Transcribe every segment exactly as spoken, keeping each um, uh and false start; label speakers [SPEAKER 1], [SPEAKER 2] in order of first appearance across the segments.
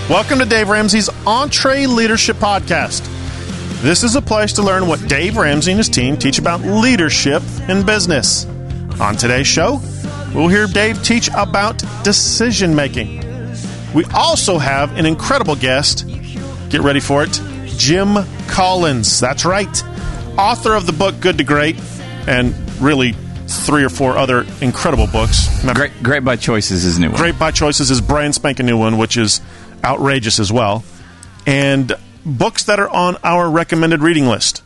[SPEAKER 1] Welcome to Dave Ramsey's EntreLeadership Podcast. This is a place to learn what Dave Ramsey and his team teach about leadership in business. On today's show, we'll hear Dave teach about decision making. We also have an incredible guest. Get ready for it. Jim Collins. That's right. Author of the book Good to Great, and really three or four other incredible books. Remember,
[SPEAKER 2] Great, Great by Choice is his new one.
[SPEAKER 1] Great by Choice is his brand spanking new one, which is outrageous as well. And books that are on our recommended reading list.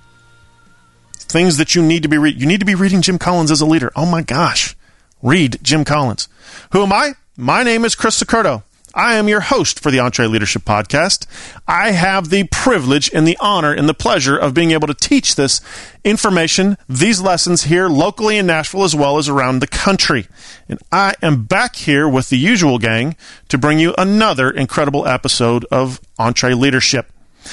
[SPEAKER 1] Things that you need to be reading. You need to be reading Jim Collins as a leader. Oh my gosh. Read Jim Collins. Who am I? My name is Chris Licurdo. I am your host for the EntreLeadership Podcast. I have the privilege and the honor and the pleasure of being able to teach this information, these lessons here locally in Nashville as well as around the country. And I am back here with the usual gang to bring you another incredible episode of EntreLeadership.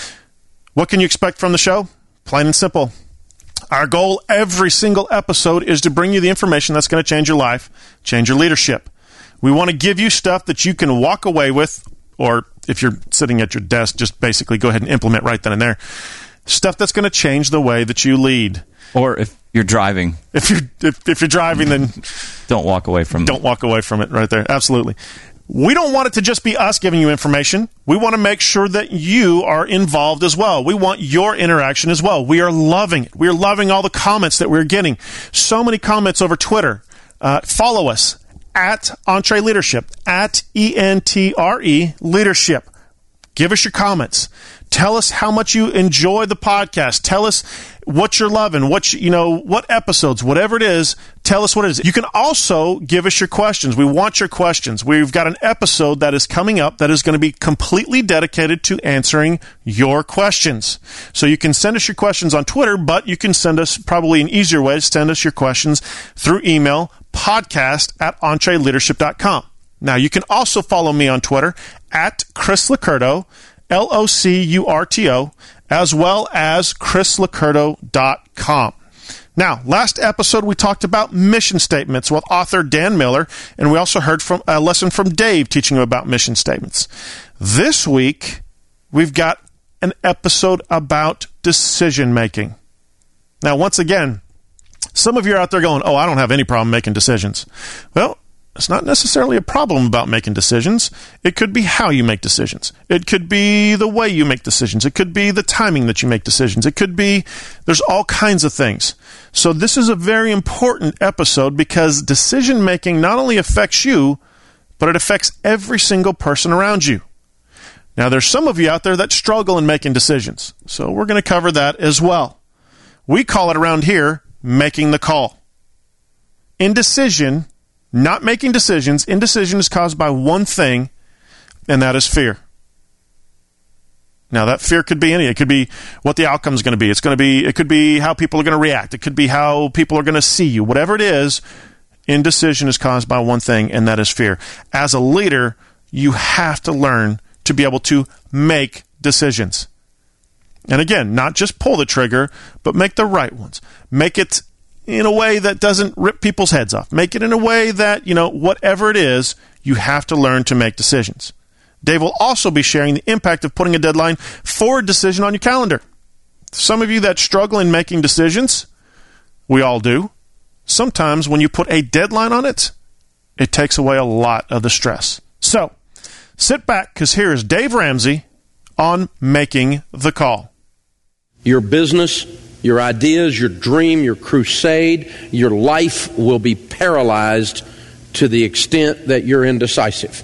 [SPEAKER 1] What can you expect from the show? Plain and simple. Our goal every single episode is to bring you the information that's going to change your life, change your leadership. We want to give you stuff that you can walk away with, or if you're sitting at your desk, just basically go ahead and implement right then and there. Stuff that's going to change the way that you lead.
[SPEAKER 2] Or if you're driving.
[SPEAKER 1] If you're if, if you're driving, then
[SPEAKER 2] don't walk away from it.
[SPEAKER 1] Don't walk away from it right there. Absolutely. We don't want it to just be us giving you information. We want to make sure that you are involved as well. We want your interaction as well. We are loving it. We are loving all the comments that we're getting. So many comments over Twitter. Uh, follow us. At EntreLeadership, at E N T R E Leadership. Give us your comments. Tell us how much you enjoy the podcast. Tell us what you're loving, what you, you know, what episodes, whatever it is. Tell us what it is. You can also give us your questions. We want your questions. We've got an episode that is coming up that is going to be completely dedicated to answering your questions. So you can send us your questions on Twitter, but you can send us probably an easier way to send us your questions through email. Podcast at EntreLeadership dot com. Now, you can also follow me on Twitter at Chris Licurdo, L O C U R T O, as well as Chris Licurdo dot com. Now, last episode, we talked about mission statements with author Dan Miller, and we also heard from a lesson from Dave teaching you about mission statements. This week, we've got an episode about decision making. Now, once again, some of you are out there going, oh, I don't have any problem making decisions. Well, it's not necessarily a problem about making decisions. It could be how you make decisions. It could be the way you make decisions. It could be the timing that you make decisions. It could be, there's all kinds of things. So this is a very important episode because decision making not only affects you, but it affects every single person around you. Now, there's some of you out there that struggle in making decisions. So we're going to cover that as well. We call it around here making the call. Indecision, not making decisions, indecision is caused by one thing, and that is fear. Now, that fear could be any. It could be what the outcome is going to be. It's going to be. It could be how people are going to react. It could be how people are going to see you. Whatever it is, indecision is caused by one thing, and that is fear. As a leader, you have to learn to be able to make decisions. And again, not just pull the trigger, but make the right ones. Make it in a way that doesn't rip people's heads off. Make it in a way that, you know, whatever it is, you have to learn to make decisions. Dave will also be sharing the impact of putting a deadline for a decision on your calendar. Some of you that struggle in making decisions, we all do. Sometimes when you put a deadline on it, it takes away a lot of the stress. So, sit back, because here is Dave Ramsey on making the call.
[SPEAKER 3] Your business, your ideas, your dream, your crusade, your life will be paralyzed to the extent that you're indecisive.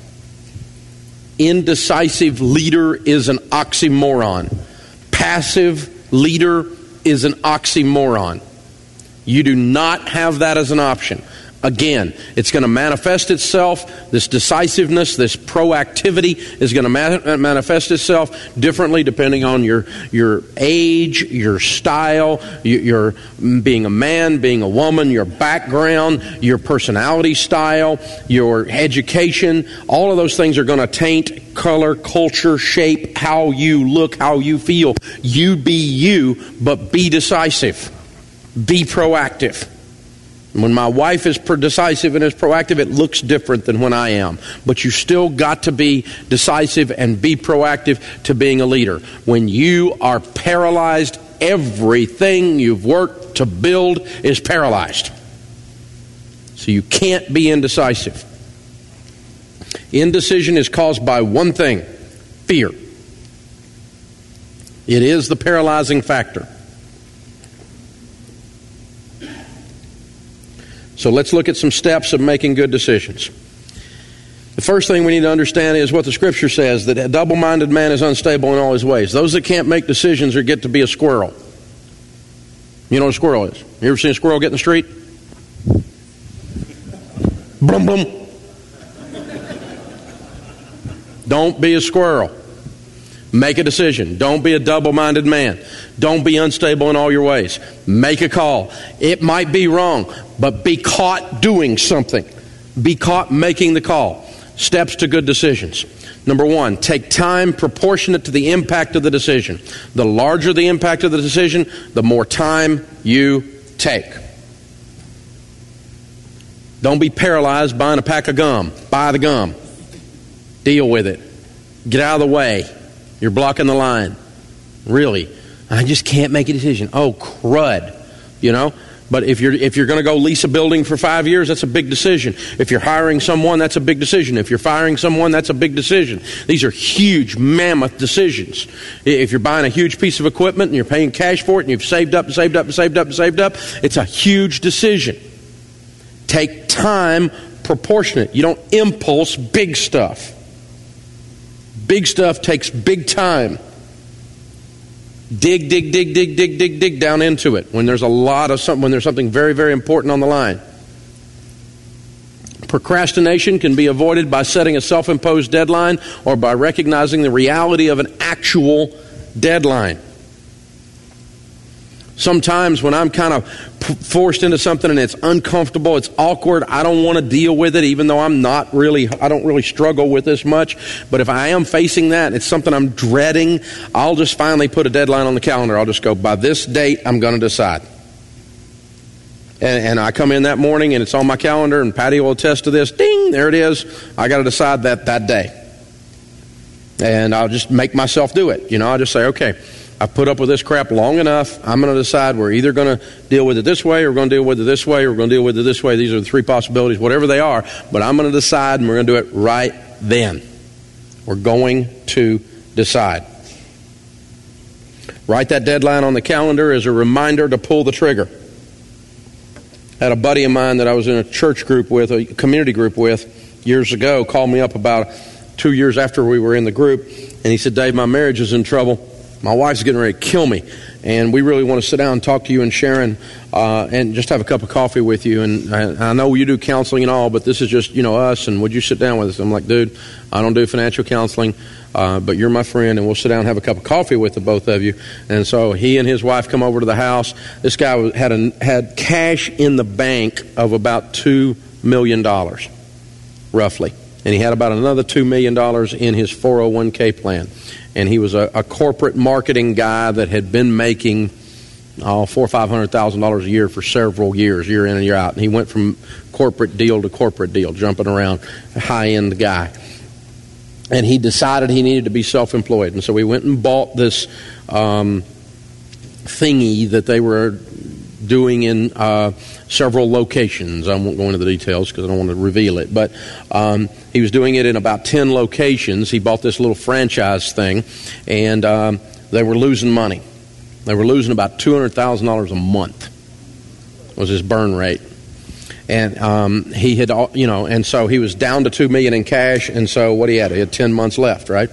[SPEAKER 3] Indecisive leader is an oxymoron. Passive leader is an oxymoron. You do not have that as an option. Again, it's going to manifest itself, this decisiveness, this proactivity is going to ma- manifest itself differently depending on your your age, your style, your, your being a man, being a woman, your background, your personality style, your education. All of those things are going to taint color, culture, shape, how you look, how you feel. You be you, but be decisive. Be proactive. When my wife is decisive and is proactive, it looks different than when I am. But you still got to be decisive and be proactive to being a leader. When you are paralyzed, everything you've worked to build is paralyzed. So you can't be indecisive. Indecision is caused by one thing: fear. It is the paralyzing factor. So let's look at some steps of making good decisions. The first thing we need to understand is what the Scripture says, that a double-minded man is unstable in all his ways. Those that can't make decisions are get to be a squirrel. You know what a squirrel is? You ever seen a squirrel get in the street? Blum, blum. Don't be a squirrel. Make a decision. Don't be a double-minded man. Don't be unstable in all your ways. Make a call. It might be wrong, but be caught doing something. Be caught making the call. Steps to good decisions. Number one, take time proportionate to the impact of the decision. The larger the impact of the decision, the more time you take. Don't be paralyzed buying a pack of gum. Buy the gum. Deal with it. Get out of the way. You're blocking the line. Really, I just can't make a decision. Oh, crud. You know? But if you're if you're going to go lease a building for five years, that's a big decision. If you're hiring someone, that's a big decision. If you're firing someone, that's a big decision. These are huge, mammoth decisions. If you're buying a huge piece of equipment and you're paying cash for it and you've saved up and saved up and saved up and saved up, it's a huge decision. Take time proportionate. You don't impulse big stuff. Big stuff takes big time. Dig, dig, dig, dig, dig, dig, dig down into it when there's a lot of something, when there's something very, very important on the line. Procrastination can be avoided by setting a self-imposed deadline or by recognizing the reality of an actual deadline. Sometimes when I'm kind of forced into something and it's uncomfortable, it's awkward, I don't want to deal with it, even though I'm not really, I don't really struggle with this much. But if I am facing that, it's something I'm dreading, I'll just finally put a deadline on the calendar. I'll just go, by this date, I'm going to decide. And, and I come in that morning and it's on my calendar, and Patty will attest to this. Ding, there it is. I got to decide that that day. And I'll just make myself do it. You know, I'll just say, okay, I've put up with this crap long enough. I'm going to decide we're either going to deal with it this way, or we're going to deal with it this way, or we're going to deal with it this way. These are the three possibilities, whatever they are. But I'm going to decide, and we're going to do it right then. We're going to decide. Write that deadline on the calendar as a reminder to pull the trigger. I had a buddy of mine that I was in a church group with, a community group with, years ago, called me up about two years after we were in the group, and he said, Dave, my marriage is in trouble. My wife's getting ready to kill me, and we really want to sit down and talk to you and Sharon uh, and just have a cup of coffee with you. And I, I know you do counseling and all, but this is just, you know, us, and would you sit down with us? I'm like, dude, I don't do financial counseling, uh, but you're my friend, and we'll sit down and have a cup of coffee with the both of you. And so he and his wife come over to the house. This guy was, had, a, had cash in the bank of about two million dollars, roughly. And he had about another two million dollars in his four oh one k plan. And he was a, a corporate marketing guy that had been making oh, four or five hundred thousand dollars a year for several years, year in and year out. And he went from corporate deal to corporate deal, jumping around, high-end guy. And he decided he needed to be self-employed. And so he went and bought this um, thingy that they were doing in uh, several locations. I won't go into the details because I don't want to reveal it. But um, he was doing it in about ten locations. He bought this little franchise thing, and um, they were losing money. They were losing about two hundred thousand dollars a month was his burn rate. And um, he had, you know, and so he was down to two million dollars in cash, and so what he had, he had ten months left, right,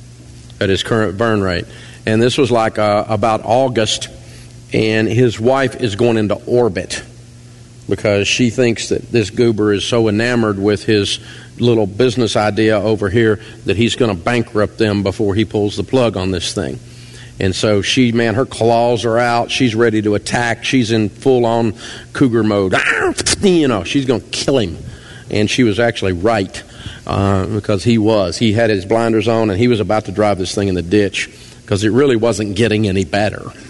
[SPEAKER 3] at his current burn rate. And this was like uh, about August, and his wife is going into orbit because she thinks that this goober is so enamored with his little business idea over here that he's going to bankrupt them before he pulls the plug on this thing. And so she, man, her claws are out. She's ready to attack. She's in full-on cougar mode. You know, she's going to kill him. And she was actually right uh, because he was. He had his blinders on, and he was about to drive this thing in the ditch because it really wasn't getting any better.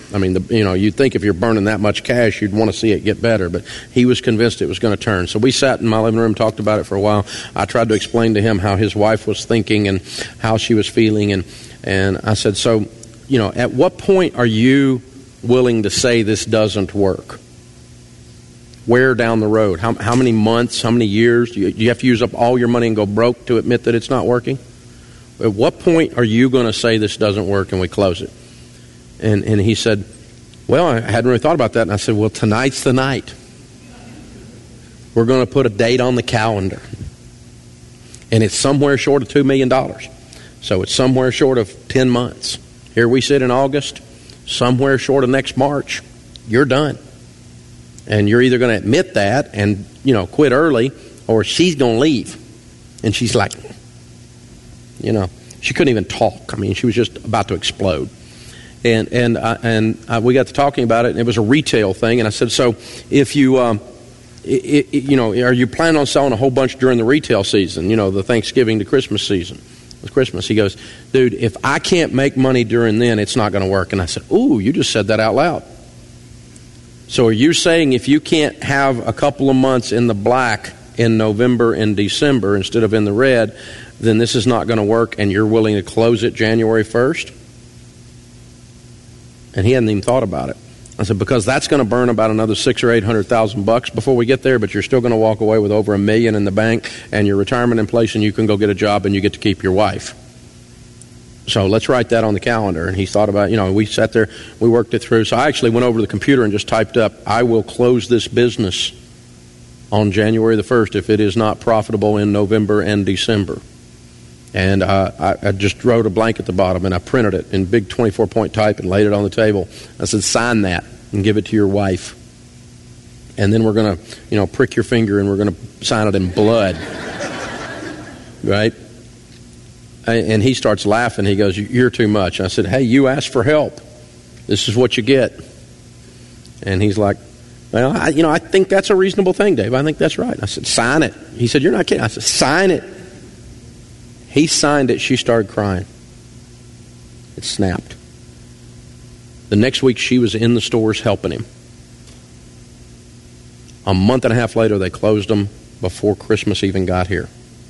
[SPEAKER 3] I mean, the, you know, you'd think if you're burning that much cash, you'd want to see it get better. But he was convinced it was going to turn. So we sat in my living room, talked about it for a while. I tried to explain to him how his wife was thinking and how she was feeling. And, and I said, so, you know, at what point are you willing to say this doesn't work? Where down the road? How, how many months, how many years? Do you, do you have to use up all your money and go broke to admit that it's not working? At what point are you going to say this doesn't work and we close it? And and he said, well, I hadn't really thought about that. And I said, well, tonight's the night. We're going to put a date on the calendar. And it's somewhere short of two million dollars. So it's somewhere short of ten months. Here we sit in August, somewhere short of next March. You're done. And you're either going to admit that and, you know, quit early, or she's going to leave. And she's like, you know, she couldn't even talk. I mean, she was just about to explode. And and uh, and uh, we got to talking about it, and it was a retail thing. And I said, so if you, um, it, it, you know, are you planning on selling a whole bunch during the retail season, you know, the Thanksgiving to Christmas season? With Christmas, he goes, dude, if I can't make money during then, it's not going to work. And I said, ooh, you just said that out loud. So are you saying if you can't have a couple of months in the black in November and December instead of in the red, then this is not going to work, and you're willing to close it January first? And he hadn't even thought about it. I said, because that's going to burn about another six or eight hundred thousand bucks before we get there, but you're still going to walk away with over a million in the bank and your retirement in place, and you can go get a job and you get to keep your wife. So let's write that on the calendar. And he thought about, you know, we sat there, we worked it through. So I actually went over to the computer and just typed up, I will close this business on January the first if it is not profitable in November and December. And uh, I, I just wrote a blank at the bottom, and I printed it in big twenty-four point type and laid it on the table. I said, sign that and give it to your wife. And then we're going to, you know, prick your finger and we're going to sign it in blood. Right? And he starts laughing. He goes, you're too much. I said, hey, you asked for help. This is what you get. And he's like, well, I, you know, I think that's a reasonable thing, Dave. I think that's right. I said, sign it. He said, you're not kidding. I said, sign it. He signed it. She started crying. It snapped. The next week, she was in the stores helping him. A month and a half later, they closed them before Christmas even got here.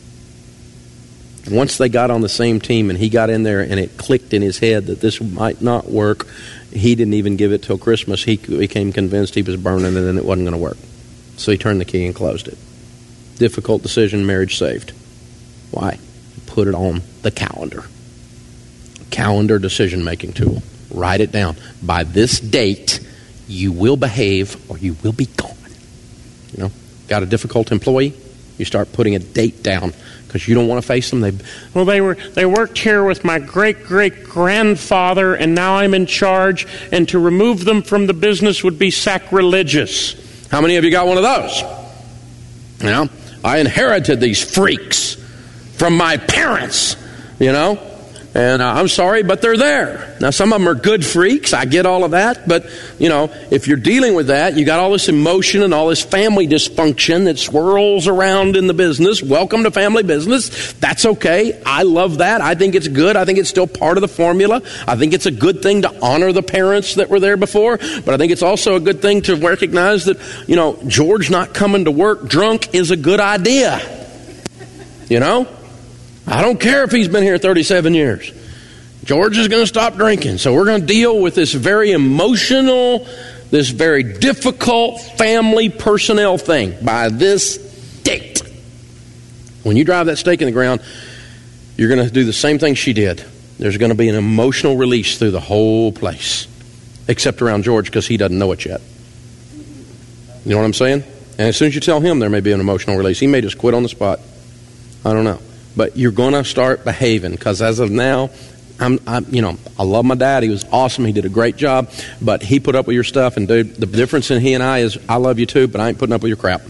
[SPEAKER 3] Once they got on the same team and he got in there and it clicked in his head that this might not work, he didn't even give it till Christmas. He became convinced he was burning it and it wasn't going to work. So he turned the key and closed it. Difficult decision, marriage saved. Why? Put it on the calendar. Calendar decision-making tool. Write it down. By this date, you will behave or you will be gone. You know, got a difficult employee? You start putting a date down because you don't want to face them. They,
[SPEAKER 4] well, they were they worked here with my great-great-grandfather, and now I'm in charge, and to remove them from the business would be sacrilegious.
[SPEAKER 3] How many of you got one of those? You know, I inherited these freaks from my parents, you know, and uh, I'm sorry, but they're there. Now, some of them are good freaks. I get all of that. But, you know, if you're dealing with that, you got all this emotion and all this family dysfunction that swirls around in the business. Welcome to family business. That's okay. I love that. I think it's good. I think it's still part of the formula. I think it's a good thing to honor the parents that were there before. But I think it's also a good thing to recognize that, you know, George not coming to work drunk is a good idea. You know? I don't care if he's been here thirty-seven years. George is going to stop drinking. So we're going to deal with this very emotional, this very difficult family personnel thing by this date. When you drive that stake in the ground, you're going to do the same thing she did. There's going to be an emotional release through the whole place, except around George because he doesn't know it yet. You know what I'm saying? And as soon as you tell him, there may be an emotional release. He may just quit on the spot. I don't know. But you're going to start behaving because as of now, I'm, I'm, you know, I love my dad. He was awesome. He did a great job. But he put up with your stuff. And, dude, the difference in he and I is I love you too, but I ain't putting up with your crap.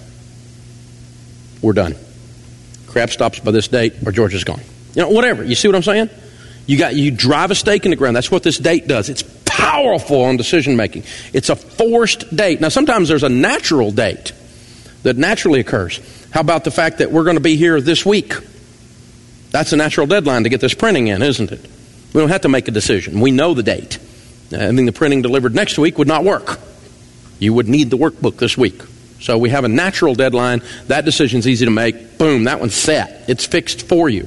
[SPEAKER 3] We're done. Crap stops by this date or George is gone. You know, whatever. You see what I'm saying? You got you drive a stake in the ground. That's what this date does. It's powerful on decision making. It's a forced date. Now, sometimes there's a natural date that naturally occurs. How about the fact that we're going to be here this week? That's a natural deadline to get this printing in, isn't it? We don't have to make a decision. We know the date. Having the printing delivered next week would not work. You would need the workbook this week. So we have a natural deadline. That decision's easy to make. Boom, that one's set. It's fixed for you.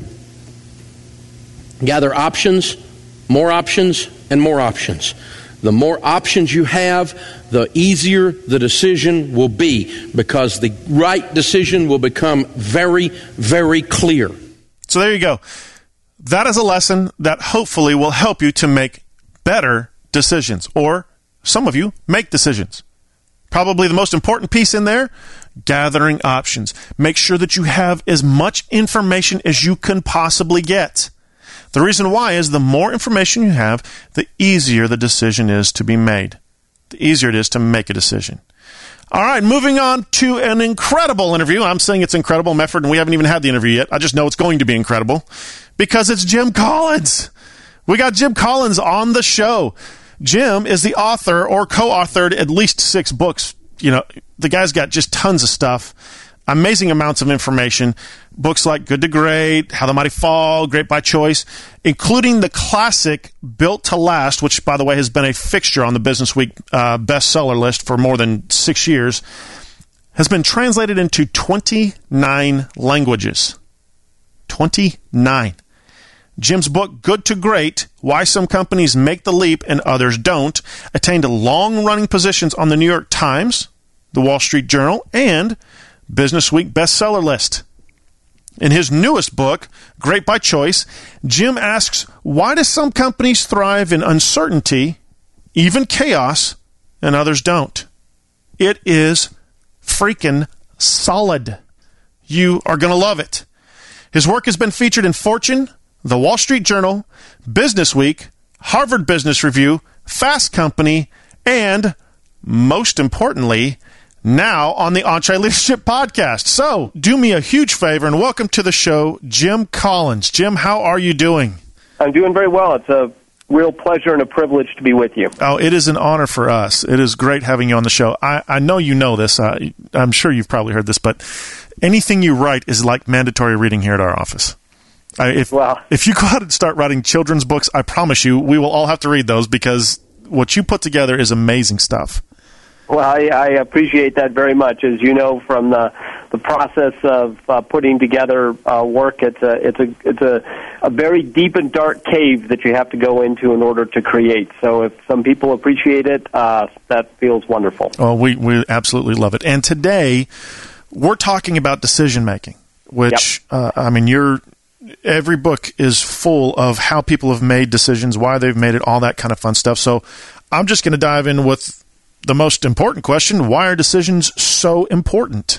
[SPEAKER 3] Gather options, more options, and more options. The more options you have, the easier the decision will be, because the right decision will become very, very clear.
[SPEAKER 1] So there you go. That is a lesson that hopefully will help you to make better decisions, or some of you make decisions. Probably the most important piece in there, gathering options. Make sure that you have as much information as you can possibly get. The reason why is the more information you have, the easier the decision is to be made. The easier it is to make a decision. All right, moving on to an incredible interview. I'm saying it's incredible, Mefford, and we haven't even had the interview yet. I just know it's going to be incredible because it's Jim Collins. We got Jim Collins on the show. Jim is the author or co-authored at least six books. You know, the guy's got just tons of stuff, amazing amounts of information. Books like Good to Great, How the Mighty Fall, Great by Choice, including the classic Built to Last, which, by the way, has been a fixture on the Business Week uh, bestseller list for more than six years, has been translated into twenty-nine languages. twenty-nine. Jim's book, Good to Great, Why Some Companies Make the Leap and Others Don't, attained long-running positions on the New York Times, the Wall Street Journal, and Business Week bestseller list. In his newest book, Great by Choice, Jim asks, why do some companies thrive in uncertainty, even chaos, and others don't? It is freaking solid. You are going to love it. His work has been featured in Fortune, The Wall Street Journal, Business Week, Harvard Business Review, Fast Company, and, most importantly, now on the EntreLeadership Podcast. So, do me a huge favor and welcome to the show, Jim Collins. Jim, how are you doing?
[SPEAKER 5] I'm doing very well. It's a real pleasure and a privilege to be with you.
[SPEAKER 1] Oh, it is an honor for us. It is great having you on the show. I, I know you know this. Uh, I'm sure you've probably heard this, but anything you write is like mandatory reading here at our office. I, if,
[SPEAKER 5] well,
[SPEAKER 1] if you go out and start writing children's books, I promise you we will all have to read those because what you put together is amazing stuff.
[SPEAKER 5] Well, I, I appreciate that very much. As you know, from the the process of uh, putting together uh, work, it's a it's a it's a, a very deep and dark cave that you have to go into in order to create. So, if some people appreciate it, uh, that feels wonderful.
[SPEAKER 1] Oh, we we absolutely love it. And today, we're talking about decision making, which yep. uh, I mean, you're. Every book is full of how people have made decisions, why they've made it, all that kind of fun stuff. So, I'm just going to dive in with the most important question: why are decisions so important?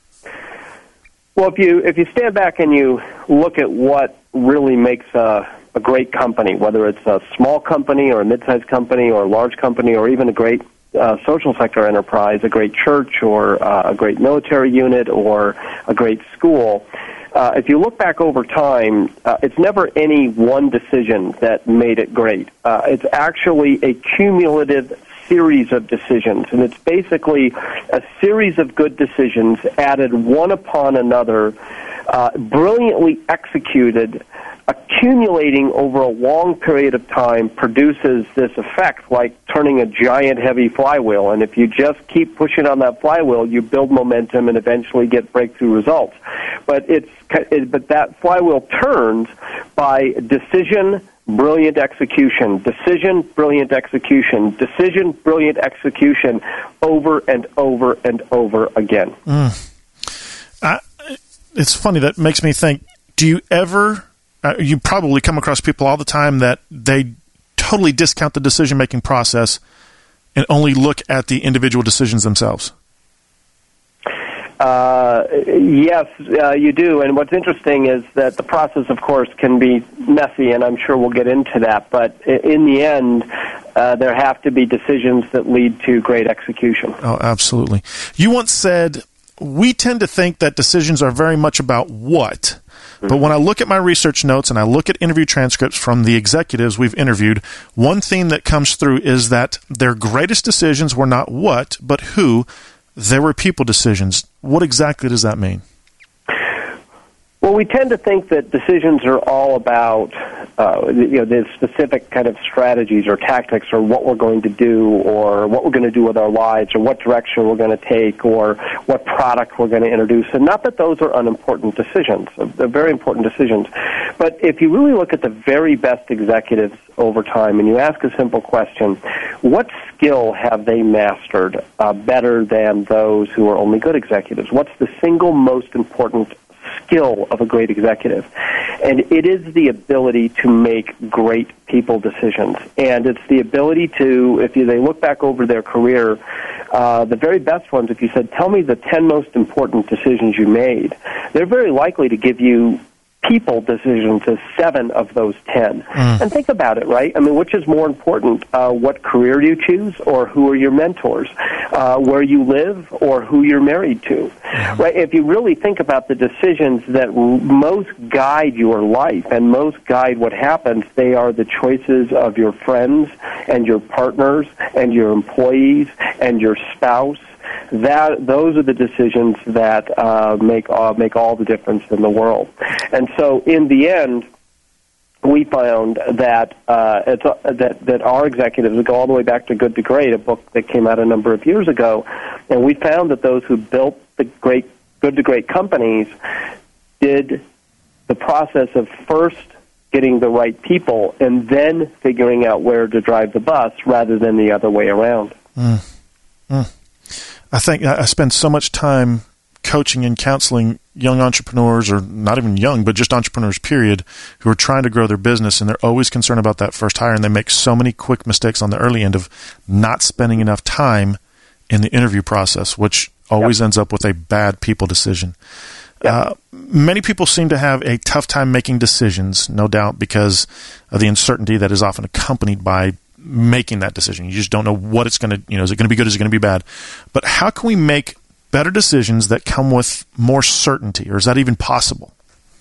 [SPEAKER 5] Well, if you if you stand back and you look at what really makes a, a great company, whether it's a small company or a mid-sized company or a large company or even a great uh, social sector enterprise, a great church or uh, a great military unit or a great school, uh, if you look back over time, uh, it's never any one decision that made it great. Uh, it's actually a cumulative series of decisions, and it's basically a series of good decisions added one upon another, uh, brilliantly executed, accumulating over a long period of time produces this effect like turning a giant heavy flywheel. And if you just keep pushing on that flywheel, you build momentum and eventually get breakthrough results. But it's but that flywheel turns by decision, brilliant execution, decision, brilliant execution, decision, brilliant execution, over and over and over again.
[SPEAKER 1] Mm. I, it's funny, that makes me think, do you ever, uh, you probably come across people all the time that they totally discount the decision-making process and only look at the individual decisions themselves?
[SPEAKER 5] Uh, yes, uh, you do. And what's interesting is that the process, of course, can be messy, and I'm sure we'll get into that. But in the end, uh, there have to be decisions that lead to great execution.
[SPEAKER 1] Oh, absolutely. You once said, we tend to think that decisions are very much about what. Mm-hmm. But when I look at my research notes and I look at interview transcripts from the executives we've interviewed, one theme that comes through is that their greatest decisions were not what, but who. There were people decisions. What exactly does that mean?
[SPEAKER 5] Well, we tend to think that decisions are all about, uh, you know, the specific kind of strategies or tactics or what we're going to do or what we're going to do with our lives or what direction we're going to take or what product we're going to introduce. And not that those are unimportant decisions. They're very important decisions. But if you really look at the very best executives over time and you ask a simple question, what skill have they mastered uh, better than those who are only good executives? What's the single most important skill of a great executive? And it is the ability to make great people decisions. And it's the ability to, if you, they look back over their career, uh, the very best ones, if you said, tell me the ten most important decisions you made, they're very likely to give you people decisions as seven of those ten. Mm. And think about it, right? I mean, which is more important, uh, what career you choose or who are your mentors, uh, where you live or who you're married to, mm. right? If you really think about the decisions that most guide your life and most guide what happens, they are the choices of your friends and your partners and your employees and your spouse. That those are the decisions that uh, make uh, make all the difference in the world. And so, in the end, we found that uh, it's, uh, that that our executives go all the way back to Good to Great, a book that came out a number of years ago, and we found that those who built the great Good to Great companies did the process of first getting the right people and then figuring out where to drive the bus, rather than the other way around.
[SPEAKER 1] Mm. Mm. I think I spend so much time coaching and counseling young entrepreneurs, or not even young, but just entrepreneurs, period, who are trying to grow their business, and they're always concerned about that first hire, and they make so many quick mistakes on the early end of not spending enough time in the interview process, which always yep. ends up with a bad people decision. Yep. Uh, many people seem to have a tough time making decisions, no doubt, because of the uncertainty that is often accompanied by making that decision. You just don't know what it's going to, you know, is it going to be good? Is it going to be bad? But how can we make better decisions that come with more certainty, or is that even possible?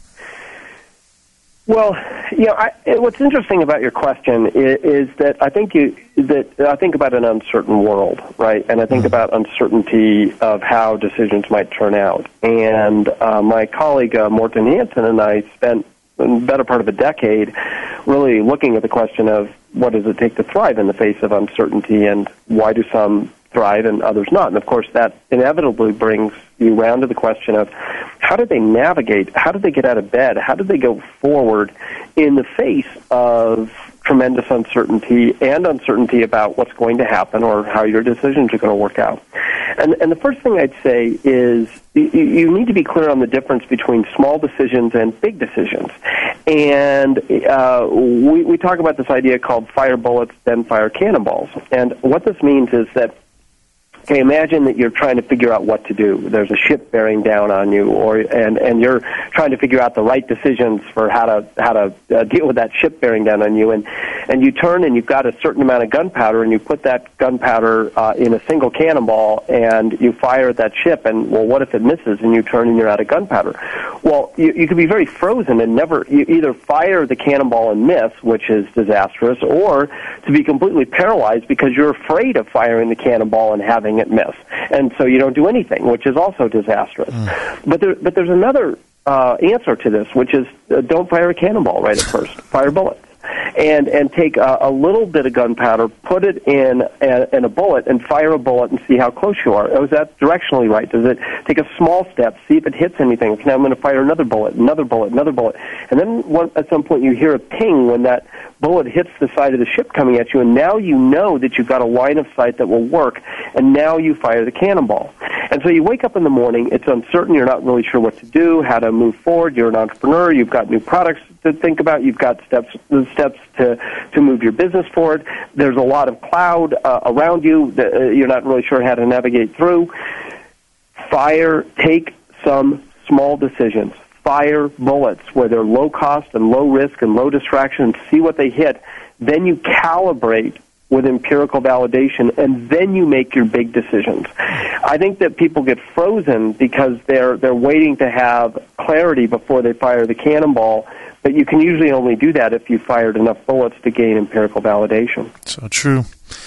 [SPEAKER 5] Well, you know, I, what's interesting about your question is, is that I think you that I think about an uncertain world, right? And I think mm. about uncertainty of how decisions might turn out. And uh, my colleague uh, Morten Hansen and I spent the better part of a decade really looking at the question of what does it take to thrive in the face of uncertainty, and why do some thrive and others not? And of course, that inevitably brings you around to the question of how do they navigate, how do they get out of bed, how do they go forward in the face of tremendous uncertainty and uncertainty about what's going to happen or how your decisions are going to work out. And, and the first thing I'd say is you, you need to be clear on the difference between small decisions and big decisions. And uh, we, we talk about this idea called fire bullets, then fire cannonballs. And what this means is that, okay, imagine that you're trying to figure out what to do. There's a ship bearing down on you, or and, and you're trying to figure out the right decisions for how to how to uh, deal with that ship bearing down on you. And and you turn and you've got a certain amount of gunpowder, and you put that gunpowder uh, in a single cannonball, and you fire at that ship. And well, what if it misses? And you turn and you're out of gunpowder. Well, you, you could be very frozen and never you either fire the cannonball and miss, which is disastrous, or to be completely paralyzed because you're afraid of firing the cannonball and having it miss, and so you don't do anything, which is also disastrous. Mm. But there, but there's another uh, answer to this, which is uh, don't fire a cannonball right at first. Fire bullets, and and take a, a little bit of gunpowder, put it in a, in a bullet, and fire a bullet and see how close you are. Oh, is that directionally right? Does it take a small step, see if it hits anything? Okay, now I'm going to fire another bullet, another bullet, another bullet, and then one, at some point you hear a ping when that bullet hits the side of the ship coming at you, and now you know that you've got a line of sight that will work, and now you fire the cannonball. And so you wake up in the morning, it's uncertain, you're not really sure what to do, how to move forward, you're an entrepreneur, you've got new products to think about, you've got steps steps to, to move your business forward, there's a lot of cloud uh, around you that uh, you're not really sure how to navigate through. Fire, take some small decisions. Fire bullets where they're low cost and low risk and low distraction, and see what they hit. Then you calibrate with empirical validation, and then you make your big decisions. I think that people get frozen because they're they're waiting to have clarity before they fire the cannonball, but you can usually only do that if you fired enough bullets to gain empirical validation.
[SPEAKER 1] So true.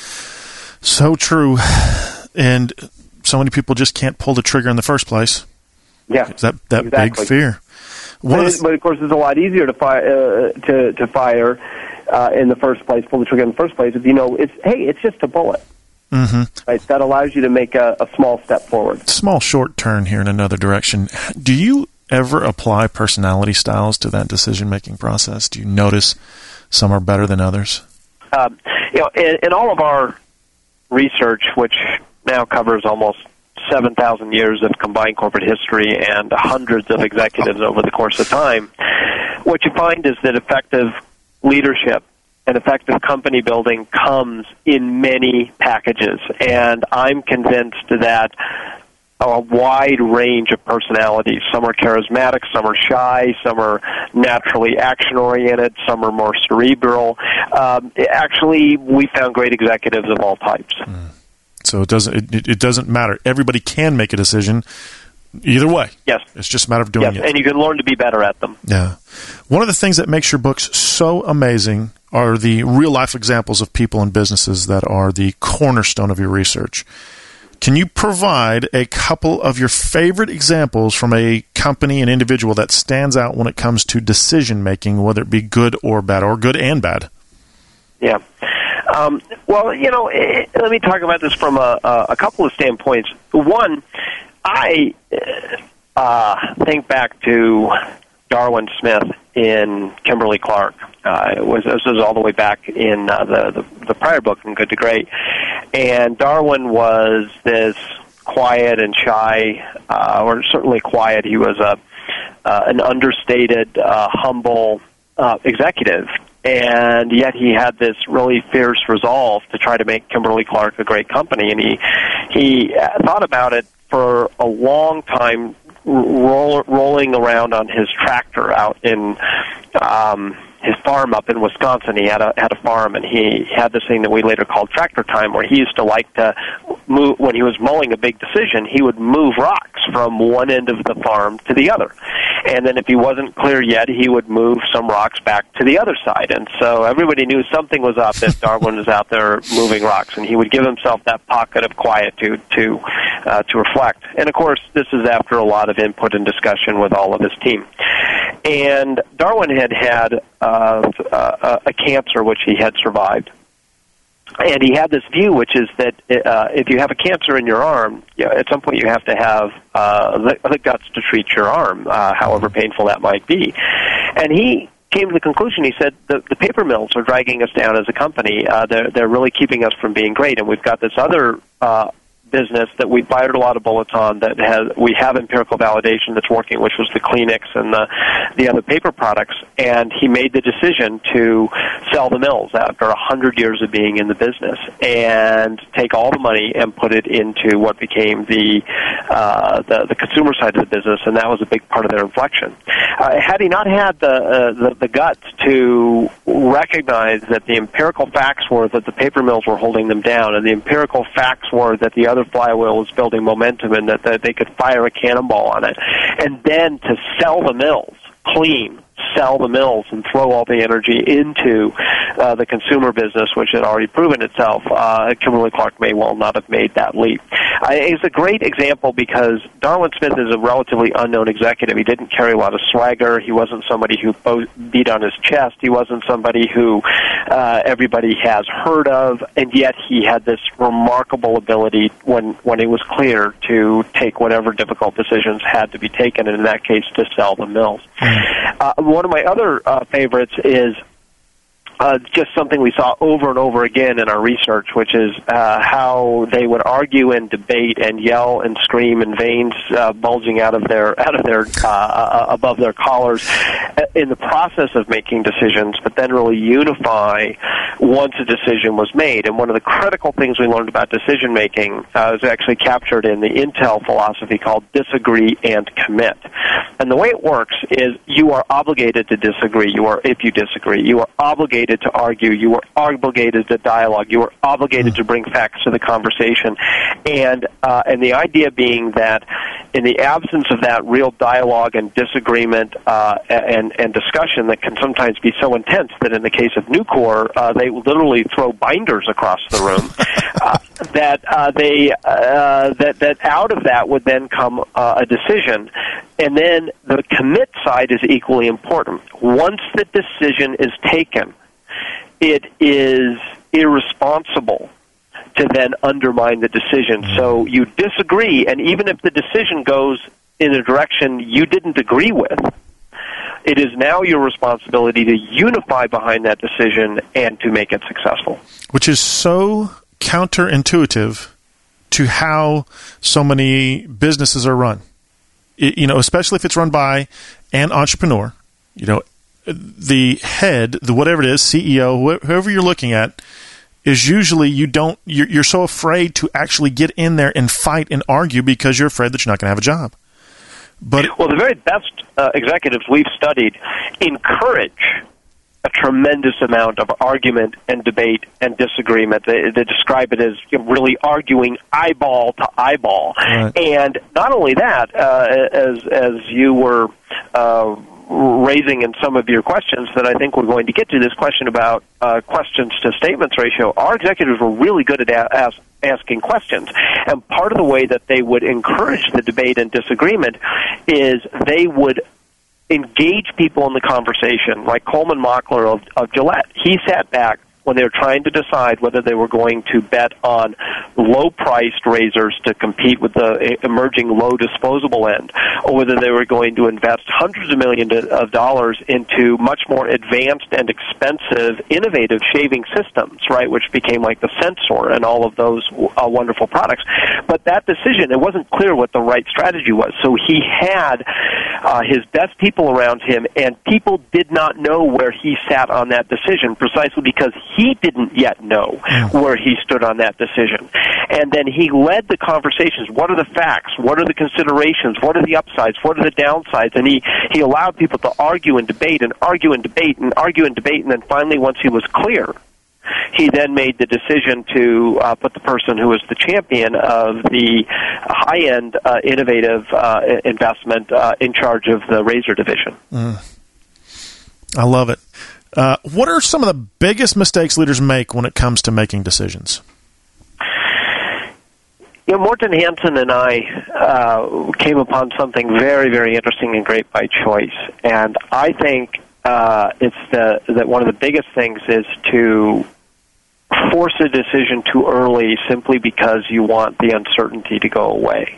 [SPEAKER 1] So true. And so many people just can't pull the trigger in the first place.
[SPEAKER 5] Yeah.
[SPEAKER 1] That that
[SPEAKER 5] exactly.
[SPEAKER 1] big fear. One
[SPEAKER 5] but,
[SPEAKER 1] of
[SPEAKER 5] it, but of course, it's a lot easier to fire uh, to to fire uh, in the first place, pull the trigger in the first place, if you know it's hey, it's just a bullet.
[SPEAKER 1] Mm-hmm.
[SPEAKER 5] Right, that allows you to make a, a small step forward.
[SPEAKER 1] Small short turn here in another direction. Do you ever apply personality styles to that decision-making process? Do you notice some are better than others?
[SPEAKER 5] Um, you know, in, in all of our research, which now covers almost seven thousand years of combined corporate history and hundreds of executives over the course of time, what you find is that effective leadership and effective company building comes in many packages. And I'm convinced that a wide range of personalities. Some are charismatic, some are shy, some are naturally action-oriented, some are more cerebral. Um, actually, we found great executives of all types.
[SPEAKER 1] Mm. So it doesn't it, it doesn't matter. Everybody can make a decision either way.
[SPEAKER 5] Yes.
[SPEAKER 1] It's just a matter of doing
[SPEAKER 5] yes,
[SPEAKER 1] it.
[SPEAKER 5] And you can learn to be better at them.
[SPEAKER 1] Yeah. One of the things that makes your books so amazing are the real-life examples of people and businesses that are the cornerstone of your research. Can you provide a couple of your favorite examples from a company and individual that stands out when it comes to decision-making, whether it be good or bad, or good and bad?
[SPEAKER 5] Yeah. Um, well, you know, it, let me talk about this from a, a couple of standpoints. One, I uh, think back to Darwin Smith in Kimberly-Clark. Uh, it was, this was all the way back in uh, the, the, the prior book, in Good to Great. And Darwin was this quiet and shy, uh, or certainly quiet. He was a uh, an understated, uh, humble uh, executive. And yet he had this really fierce resolve to try to make Kimberly-Clark a great company. And he, he thought about it for a long time, roll, rolling around on his tractor out in um, his farm up in Wisconsin. He had a had a farm, and he had this thing that we later called tractor time, where he used to like to move, when he was mowing a big decision, he would move rocks from one end of the farm to the other. And then if he wasn't clear yet, he would move some rocks back to the other side. And so everybody knew something was up if Darwin was out there moving rocks, and he would give himself that pocket of quietude to uh, to reflect. And of course, this is after a lot of input and discussion with all of his team. And Darwin had had uh, uh, a cancer which he had survived. And he had this view, which is that uh, if you have a cancer in your arm, you know, at some point you have to have uh, the, the guts to treat your arm, uh, however painful that might be. And he came to the conclusion, he said, the, the paper mills are dragging us down as a company. Uh, they're, they're really keeping us from being great. And we've got this other uh, business that we fired a lot of bullets on that has we have empirical validation that's working, which was the Kleenex and the the other paper products. And he made the decision to sell the mills after a hundred years of being in the business and take all the money and put it into what became the uh, the, the consumer side of the business, and that was a big part of their inflection. Uh, had he not had the, uh, the the guts to recognize that the empirical facts were that the paper mills were holding them down, and the empirical facts were that the other flywheel was building momentum, and that, that they could fire a cannonball on it, and then to sell the mills clean, sell the mills and throw all the energy into uh, the consumer business, which had already proven itself, uh, Kimberly-Clark may well not have made that leap. I, it's a great example because Darwin Smith is a relatively unknown executive. He didn't carry a lot of swagger. He wasn't somebody who bo- beat on his chest. He wasn't somebody who uh, everybody has heard of, and yet he had this remarkable ability when, when it was clear to take whatever difficult decisions had to be taken, and in that case, to sell the mills. Uh, one of my other uh, favorites is uh, just something we saw over and over again in our research, which is uh, how they would argue and debate and yell and scream, and veins uh, bulging out of their out of their uh, above their collars in the process of making decisions, but then really unify once a decision was made. And one of the critical things we learned about decision making uh, is actually captured in the Intel philosophy called disagree and commit. And the way it works is you are obligated to disagree. You are, if you disagree, you are obligated obligated to argue. You were obligated to dialogue. You were obligated mm. to bring facts to the conversation. And uh, and the idea being that in the absence of that real dialogue and disagreement uh, and, and discussion that can sometimes be so intense that in the case of Nucor, uh, they literally throw binders across the room, uh, that uh, they uh, that, that out of that would then come uh, a decision. And then the commit side is equally important. Once the decision is taken, it is irresponsible to then undermine the decision. So you disagree, and even if the decision goes in a direction you didn't agree with, it is now your responsibility to unify behind that decision and to make it successful.
[SPEAKER 1] Which is so counterintuitive to how so many businesses are run. It, you know, especially if it's run by an entrepreneur. You know, the head, the whatever it is, C E O, wh- whoever you're looking at, is usually you don't. You're, you're so afraid to actually get in there and fight and argue because you're afraid that you're not going to have a job. But
[SPEAKER 5] well, the very best uh, executives we've studied encourage a tremendous amount of argument and debate and disagreement. They, they describe it as really arguing eyeball to eyeball. Right. And not only that, uh, as as you were uh, raising in some of your questions that I think we're going to get to, this question about uh, questions to statements ratio, our executives were really good at a- ask, asking questions. And part of the way that they would encourage the debate and disagreement is they would engage people in the conversation, like Coleman Mockler of, of Gillette. He sat back when they were trying to decide whether they were going to bet on low-priced razors to compete with the emerging low disposable end, or whether they were going to invest hundreds of millions of dollars into much more advanced and expensive, innovative shaving systems, right, which became like the Sensor and all of those uh, wonderful products. But that decision, it wasn't clear what the right strategy was. So he had uh, his best people around him, and people did not know where he sat on that decision, precisely because he didn't yet know where he stood on that decision. And then he led the conversations. What are the facts? What are the considerations? What are the upsides? What are the downsides? And he, he allowed people to argue and debate and argue and debate and argue and debate. And then finally, once he was clear, he then made the decision to uh, put the person who was the champion of the high-end uh, innovative uh, investment uh, in charge of the razor division.
[SPEAKER 1] Mm. I love it. Uh, what are some of the biggest mistakes leaders make when it comes to making decisions?
[SPEAKER 5] You know, Morten Hansen and I uh, came upon something very, very interesting and great by choice. And I think uh, it's the, that one of the biggest things is to force a decision too early simply because you want the uncertainty to go away.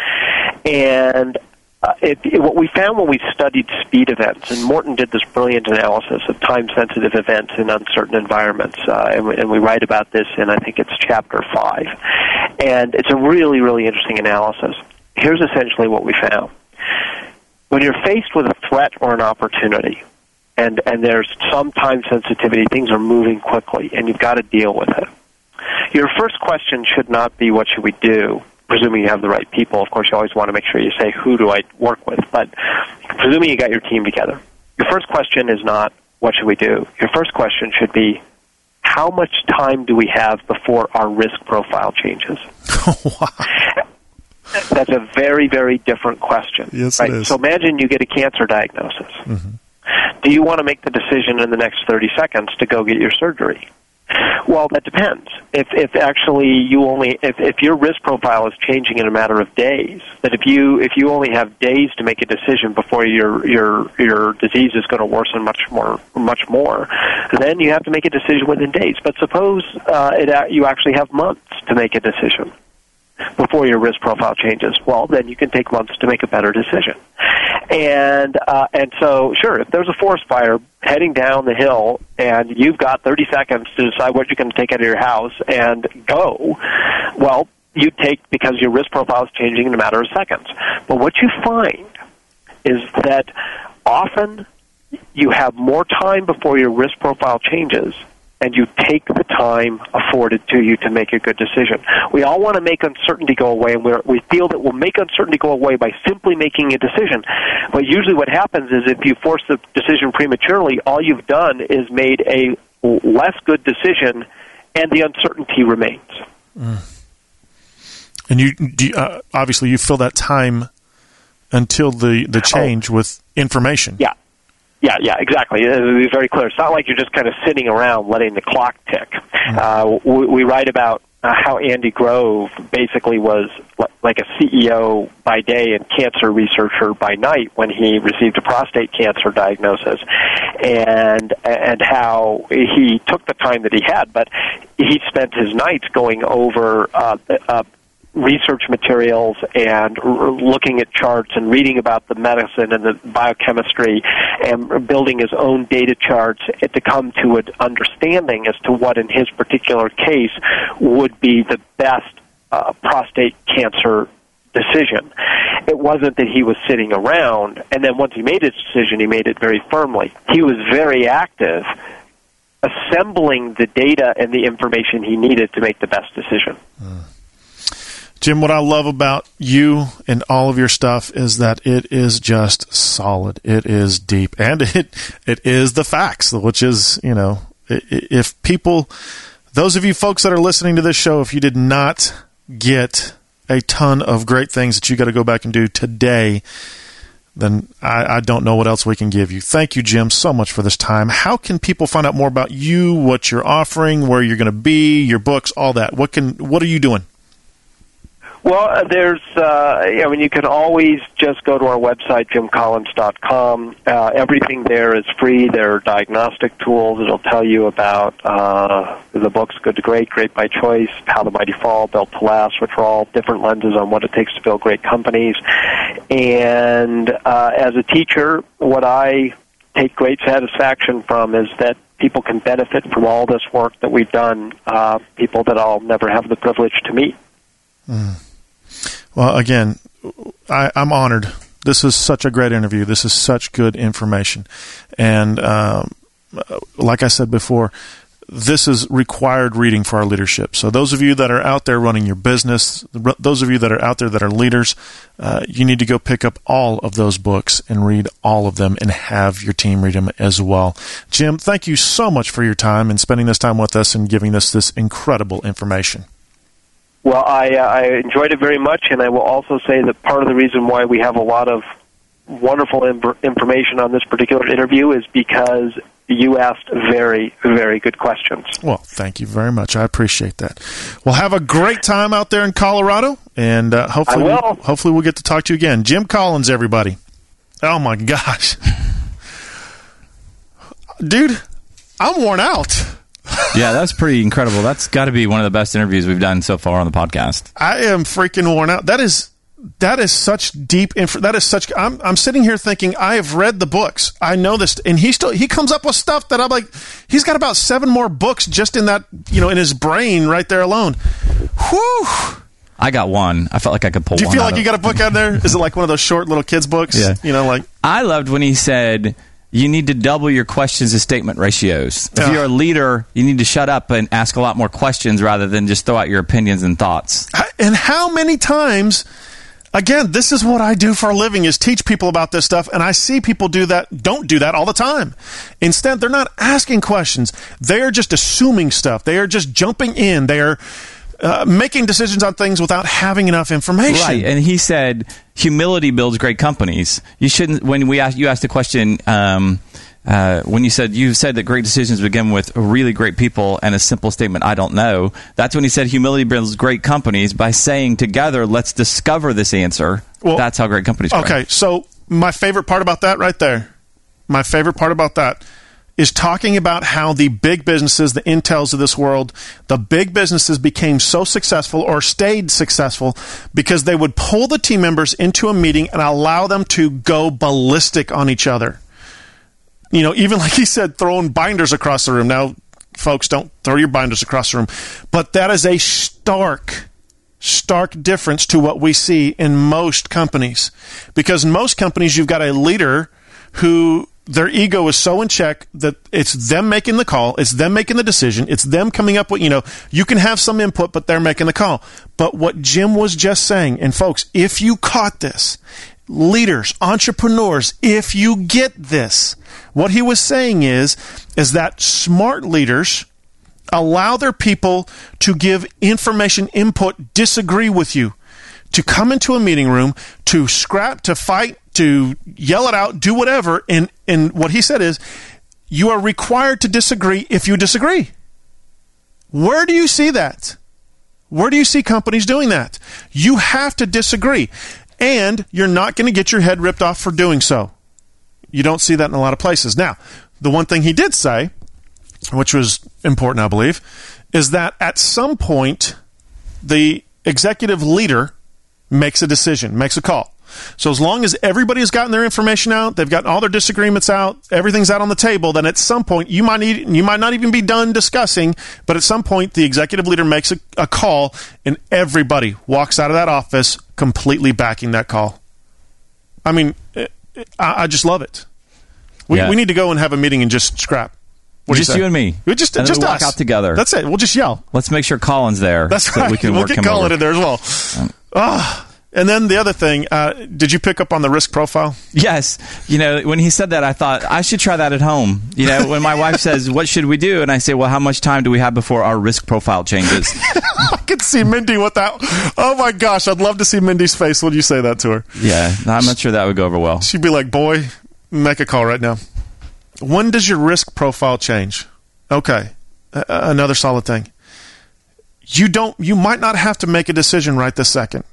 [SPEAKER 5] And Uh, it, it, what we found when we studied speed events, and Morten did this brilliant analysis of time-sensitive events in uncertain environments, uh, and, we, and we write about this in, I think it's chapter five. And it's a really, really interesting analysis. Here's essentially what we found. When you're faced with a threat or an opportunity, and, and there's some time sensitivity, things are moving quickly, and you've got to deal with it. Your first question should not be, what should we do? Presuming you have the right people. Of course, you always want to make sure you say, who do I work with? But presuming you got your team together, your first question is not, what should we do? Your first question should be, how much time do we have before our risk profile changes?
[SPEAKER 1] Wow.
[SPEAKER 5] That's a very, very different question.
[SPEAKER 1] Yes,
[SPEAKER 5] right?
[SPEAKER 1] it is.
[SPEAKER 5] So imagine you get a cancer diagnosis.
[SPEAKER 1] Mm-hmm.
[SPEAKER 5] Do you want to make the decision in the next thirty seconds to go get your surgery? Well, that depends. If if actually you only if, if your risk profile is changing in a matter of days, that if you if you only have days to make a decision before your your your disease is going to worsen much more much more, then you have to make a decision within days. But suppose uh, it you actually have months to make a decision before your risk profile changes. Well, then you can take months to make a better decision. And uh, and so, sure, if there's a forest fire heading down the hill and you've got thirty seconds to decide what you're going to take out of your house and go, well, you take, because your risk profile is changing in a matter of seconds. But what you find is that often you have more time before your risk profile changes, and you take the time afforded to you to make a good decision. We all want to make uncertainty go away, and we're, we feel that we'll make uncertainty go away by simply making a decision. But usually what happens is if you force the decision prematurely, all you've done is made a less good decision, and the uncertainty remains.
[SPEAKER 1] Mm. And you, do you uh, obviously you fill that time until the, the change oh. with information.
[SPEAKER 5] Yeah. Yeah, yeah, exactly. It is very clear. It's not like you're just kind of sitting around letting the clock tick. Mm. Uh, we, we write about uh, how Andy Grove basically was like a C E O by day and cancer researcher by night when he received a prostate cancer diagnosis, and and how he took the time that he had, but he spent his nights going over uh, uh, research materials and r- looking at charts and reading about the medicine and the biochemistry and building his own data charts to come to an understanding as to what in his particular case would be the best uh, prostate cancer decision. It wasn't that he was sitting around, and then once he made his decision, he made it very firmly. He was very active, assembling the data and the information he needed to make the best decision.
[SPEAKER 1] Mm. Jim, what I love about you and all of your stuff is that it is just solid. It is deep. And it it is the facts, which is, you know, if people, those of you folks that are listening to this show, if you did not get a ton of great things that you got to go back and do today, then I, I don't know what else we can give you. Thank you, Jim, so much for this time. How can people find out more about you, what you're offering, where you're going to be, your books, all that? What can what are you doing?
[SPEAKER 5] Well, uh, there's, uh, I mean, you can always just go to our website, jim collins dot com. Uh, everything there is free. There are diagnostic tools. It'll tell you about uh, the books Good to Great, Great by Choice, How the Mighty Fall, Built to Last, which are all different lenses on what it takes to build great companies. And uh, as a teacher, what I take great satisfaction from is that people can benefit from all this work that we've done, uh, people that I'll never have the privilege to meet.
[SPEAKER 1] Mm. Well, again, I, I'm honored. This is such a great interview. This is such good information. And um, like I said before, this is required reading for our leadership. So those of you that are out there running your business, those of you that are out there that are leaders, uh, you need to go pick up all of those books and read all of them and have your team read them as well. Jim, thank you so much for your time and spending this time with us and giving us this incredible information.
[SPEAKER 5] Well, I, uh, I enjoyed it very much, and I will also say that part of the reason why we have a lot of wonderful imp- information on this particular interview is because you asked very, very good questions.
[SPEAKER 1] Well, thank you very much. I appreciate that. Well, have a great time out there in Colorado, and uh, hopefully,
[SPEAKER 5] I will.
[SPEAKER 1] We'll, hopefully we'll get to talk to you again. Jim Collins, everybody. Oh, my gosh. Dude, I'm worn out.
[SPEAKER 2] Yeah, that's pretty incredible. That's got to be one of the best interviews we've done so far on the podcast.
[SPEAKER 1] I am freaking worn out. That is that is such deep info. That is such. I'm I'm sitting here thinking I have read the books. I know this, and he still he comes up with stuff that I'm like, he's got about seven more books just in that, you know, in his brain right there alone. Whew.
[SPEAKER 2] I got one. I felt like I could pull one.
[SPEAKER 1] Do you feel
[SPEAKER 2] out
[SPEAKER 1] like
[SPEAKER 2] of,
[SPEAKER 1] you got a book out there? Is it like one of those short little kids books?
[SPEAKER 2] Yeah.
[SPEAKER 1] You know, like
[SPEAKER 2] I loved when he said, you need to double your questions to statement ratios. If
[SPEAKER 1] Yeah.
[SPEAKER 2] you're a leader, you need to shut up and ask a lot more questions rather than just throw out your opinions and thoughts.
[SPEAKER 1] And how many times, again, this is what I do for a living, is teach people about this stuff, and I see people do that, don't do that all the time. Instead, they're not asking questions. They are just assuming stuff. They are just jumping in. They are uh, making decisions on things without having enough information.
[SPEAKER 2] Right, and he said humility builds great companies. You shouldn't. When we asked, you asked the question, um, uh, when you said you said that great decisions begin with really great people and a simple statement, "I don't know." That's when he said humility builds great companies by saying together, "Let's discover this answer." Well, that's how great companies grow.
[SPEAKER 1] Okay, so my favorite part about that right there, my favorite part about that is talking about how the big businesses, the Intels of this world, the big businesses became so successful or stayed successful because they would pull the team members into a meeting and allow them to go ballistic on each other. You know, even like he said, throwing binders across the room. Now, folks, don't throw your binders across the room. But that is a stark, stark difference to what we see in most companies. Because in most companies, you've got a leader who their ego is so in check that it's them making the call, it's them making the decision, it's them coming up with, you know, you can have some input, but they're making the call. But what Jim was just saying, and folks, if you caught this, leaders, entrepreneurs, if you get this, what he was saying is, is that smart leaders allow their people to give information input, disagree with you, to come into a meeting room, to scrap, to fight, to yell it out, do whatever. And, and what he said is, you are required to disagree if you disagree. Where do you see that? Where do you see companies doing that? You have to disagree. And you're not going to get your head ripped off for doing so. You don't see that in a lot of places. Now, the one thing he did say, which was important, I believe, is that at some point, the executive leader makes a decision, makes a call. So as long as everybody has gotten their information out, they've gotten all their disagreements out, everything's out on the table, then at some point, you might need, you might not even be done discussing, but at some point, the executive leader makes a, a call, and everybody walks out of that office completely backing that call. I mean, I, I just love it. We,
[SPEAKER 2] yeah.
[SPEAKER 1] we need to go and have a meeting and just scrap. What
[SPEAKER 2] just
[SPEAKER 1] do you,
[SPEAKER 2] you and me.
[SPEAKER 1] We just
[SPEAKER 2] and
[SPEAKER 1] just
[SPEAKER 2] we
[SPEAKER 1] us.
[SPEAKER 2] walk out together.
[SPEAKER 1] That's it. We'll just yell.
[SPEAKER 2] Let's make sure Colin's there.
[SPEAKER 1] That's
[SPEAKER 2] so
[SPEAKER 1] right.
[SPEAKER 2] We can
[SPEAKER 1] we'll
[SPEAKER 2] work
[SPEAKER 1] get
[SPEAKER 2] him
[SPEAKER 1] Colin
[SPEAKER 2] over.
[SPEAKER 1] in there as well. Um, oh. And then the other thing, uh, did you pick up on the risk profile?
[SPEAKER 2] Yes. You know, when he said that, I thought, I should try that at home. You know, when my wife says, what should we do? And I say, well, how much time do we have before our risk profile changes?
[SPEAKER 1] I could see Mindy with that. Oh, my gosh. I'd love to see Mindy's face when you say that to her.
[SPEAKER 2] Yeah. I'm not sure that would go over well.
[SPEAKER 1] She'd be like, boy, make a call right now. When does your risk profile change? Okay. Uh, another solid thing. You don't, you might not have to make a decision right this second.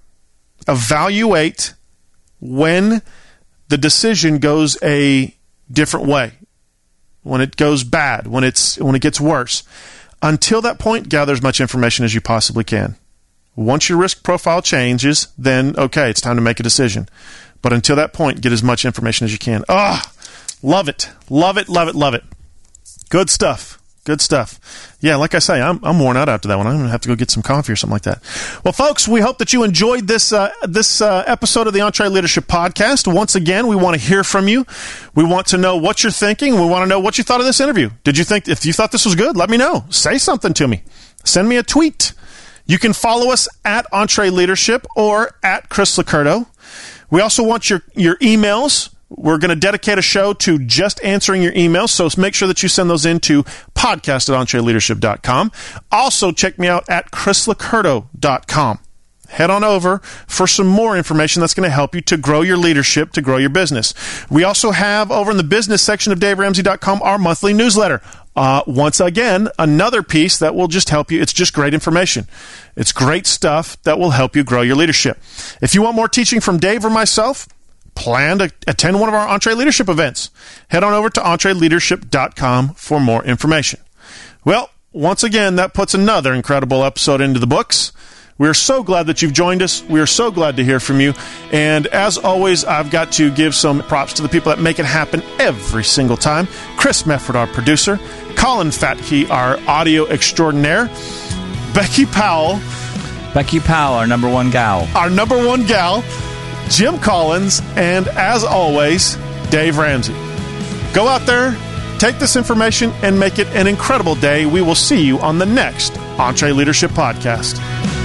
[SPEAKER 1] Evaluate when the decision goes a different way, when it goes bad, when it's when it gets worse. Until that point, gather as much information as you possibly can. Once your risk profile changes, then okay, it's time to make a decision. But until that point, get as much information as you can. Ah, love it, love it, love it, love it. Good stuff. Good stuff. Yeah, like I say, I'm I'm worn out after that one. I'm going to have to go get some coffee or something like that. Well, folks, we hope that you enjoyed this uh, this uh, episode of the EntreLeadership Podcast. Once again, we want to hear from you. We want to know what you're thinking. We want to know what you thought of this interview. Did you think, if you thought this was good, let me know. Say something to me. Send me a tweet. You can follow us at EntreLeadership or at Chris Licurdo. We also want your, your emails. We're going to dedicate a show to just answering your emails, so make sure that you send those in to podcast at entreleadership dot com. Also, check me out at chris licurdo dot com. Head on over for some more information that's going to help you to grow your leadership, to grow your business. We also have over in the business section of dave ramsey dot com our monthly newsletter. Uh, once again, another piece that will just help you. It's just great information. It's great stuff that will help you grow your leadership. If you want more teaching from Dave or myself, plan to attend one of our EntreLeadership events. Head on over to entre leadership dot com for more information. Well, once again, that puts another incredible episode into the books. We are so glad that you've joined us. We are so glad to hear from you. And as always, I've got to give some props to the people that make it happen every single time. Chris Mefford, our producer. Colin Fatke, our audio extraordinaire. Becky Powell.
[SPEAKER 2] Becky Powell, our number one gal.
[SPEAKER 1] Our number one gal. Jim Collins, and as always, Dave Ramsey. Go out there, take this information, and make it an incredible day. We will see you on the next EntreLeadership Podcast.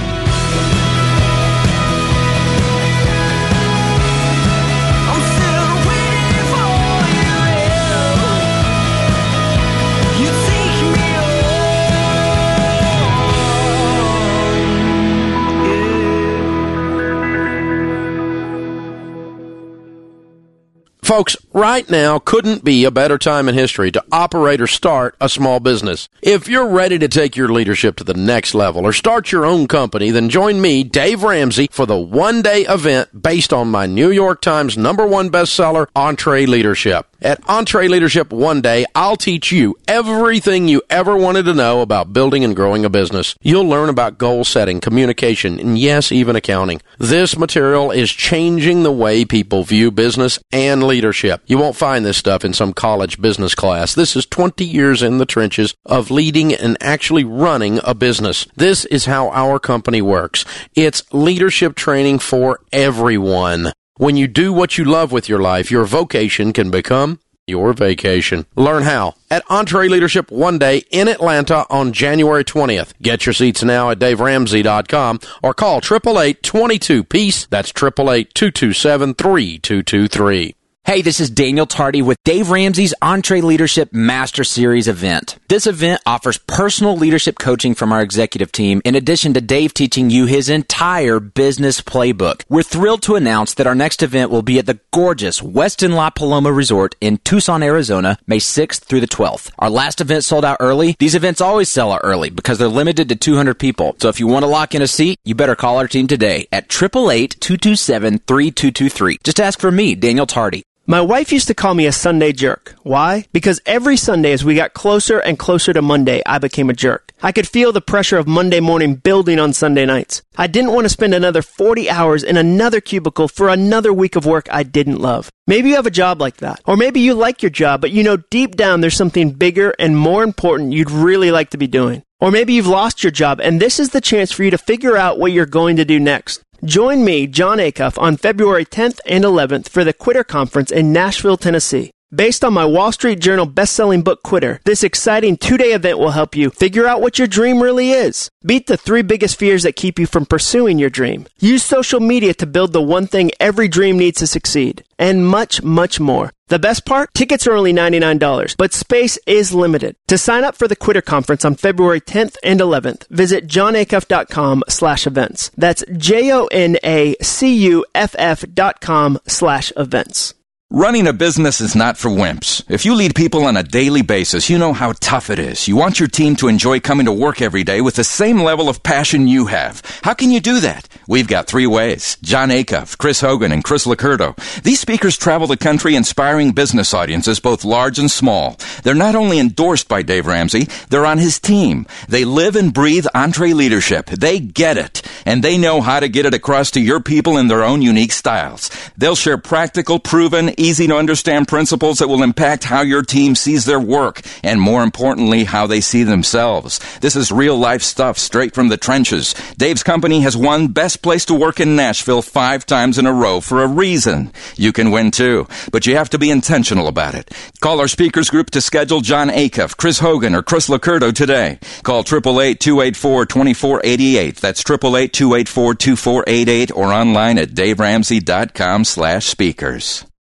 [SPEAKER 3] Folks, right now couldn't be a better time in history to operate or start a small business. If you're ready to take your leadership to the next level or start your own company, then join me, Dave Ramsey, for the one-day event based on my New York Times number one bestseller, EntreLeadership. At EntreLeadership One Day, I'll teach you everything you ever wanted to know about building and growing a business. You'll learn about goal setting, communication, and yes, even accounting. This material is changing the way people view business and leadership. You won't find this stuff in some college business class. This is twenty years in the trenches of leading and actually running a business. This is how our company works. It's leadership training for everyone. When you do what you love with your life, your vocation can become your vacation. Learn how at Entree Leadership One Day in Atlanta on January twentieth. Get your seats now at dave ramsey dot com or call eight eight eight, two two, PEACE. That's eight eight eight, two two seven, three two two three.
[SPEAKER 6] Hey, this is Daniel Tardy with Dave Ramsey's Entree Leadership Master Series event. This event offers personal leadership coaching from our executive team, in addition to Dave teaching you his entire business playbook. We're thrilled to announce that our next event will be at the gorgeous Westin La Paloma Resort in Tucson, Arizona, May sixth through the twelfth. Our last event sold out early. These events always sell out early because they're limited to two hundred people. So if you want to lock in a seat, you better call our team today at eight eight eight, two two seven, three two two three. Just ask for me, Daniel Tardy.
[SPEAKER 7] My wife used to call me a Sunday jerk. Why? Because every Sunday as we got closer and closer to Monday, I became a jerk. I could feel the pressure of Monday morning building on Sunday nights. I didn't want to spend another forty hours in another cubicle for another week of work I didn't love. Maybe you have a job like that. Or maybe you like your job, but you know deep down there's something bigger and more important you'd really like to be doing. Or maybe you've lost your job, and this is the chance for you to figure out what you're going to do next. Join me, John Acuff, on February tenth and eleventh for the Quitter Conference in Nashville, Tennessee. Based on my Wall Street Journal best-selling book, Quitter, this exciting two-day event will help you figure out what your dream really is. Beat the three biggest fears that keep you from pursuing your dream. Use social media to build the one thing every dream needs to succeed. And much, much more. The best part? Tickets are only ninety-nine dollars, but space is limited. To sign up for the Quitter Conference on February tenth and eleventh, visit johnacuff.com slash events. That's J-O-N-A-C-U-F-F dot com slash events.
[SPEAKER 8] Running a business is not for wimps. If you lead people on a daily basis, you know how tough it is. You want your team to enjoy coming to work every day with the same level of passion you have. How can you do that? We've got three ways. John Acuff, Chris Hogan, and Chris Licurdo. These speakers travel the country inspiring business audiences, both large and small. They're not only endorsed by Dave Ramsey, they're on his team. They live and breathe Entree Leadership. They get it, and they know how to get it across to your people in their own unique styles. They'll share practical, proven, easy-to-understand principles that will impact how your team sees their work, and more importantly, how they see themselves. This is real-life stuff straight from the trenches. Dave's company has won Best Place to Work in Nashville five times in a row for a reason. You can win too, but you have to be intentional about it. Call our speakers group to schedule John Acuff, Chris Hogan, or Chris Licurdo today. Call eight eight eight, two eight four, two four eight eight. That's eight eight eight, two eight four, two four eight eight, or online at dave ramsey dot com slash speakers.